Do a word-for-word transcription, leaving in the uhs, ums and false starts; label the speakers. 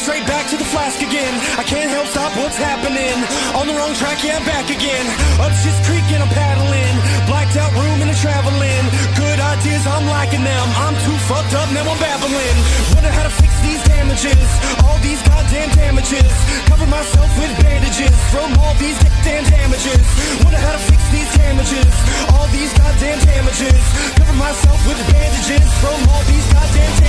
Speaker 1: straight back to the flask again. I can't help stop what's happening. On the wrong track, yeah, I'm back again. Up shit's creek and I'm paddling. Blacked out room and I'm traveling. Good ideas, I'm liking them. I'm too fucked up, now I'm babbling. Wonder how to fix these damages. All these goddamn damages. Cover myself with bandages from all these goddamn damages. Wonder how to fix these damages. All these goddamn damages. Cover myself with bandages from all these goddamn damages.